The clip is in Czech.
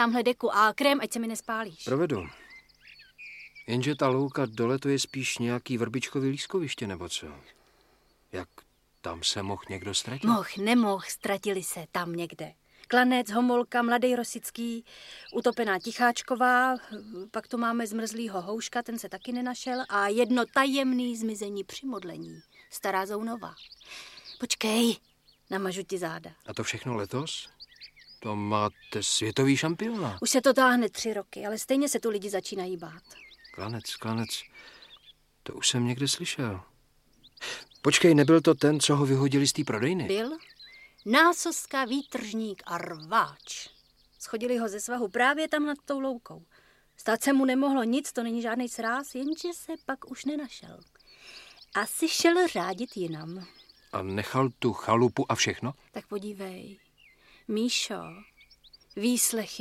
Tamhle deku a krém, ať se mi nespálíš. Provedu. Jenže ta louka dole to je spíš nějaký vrbičkový lískoviště, nebo co? Jak tam se mohl někdo ztratit? Nemohl, ztratili se tam někde. Klanec, Homolka, Mladej Rosický, utopená Ticháčková, pak tu máme zmrzlýho Houška, ten se taky nenašel a jedno tajemný zmizení při modlení. Stará Zounova. Počkej, namažu ti záda. A to všechno letos? To máte světový šampiona. Už se to táhne 3 roky, ale stejně se tu lidi začínají bát. Klanec. To už jsem někde slyšel. Počkej, nebyl to ten, co ho vyhodili z té prodejny? Byl? Násoska, výtržník a rváč. Schodili ho ze svahu právě tam nad tou loukou. Stát se mu nemohlo nic, to není žádnej sráz, jenže se pak už nenašel. Asi šel řádit jinam. A nechal tu chalupu a všechno? Tak podívej, Míšo, výslechy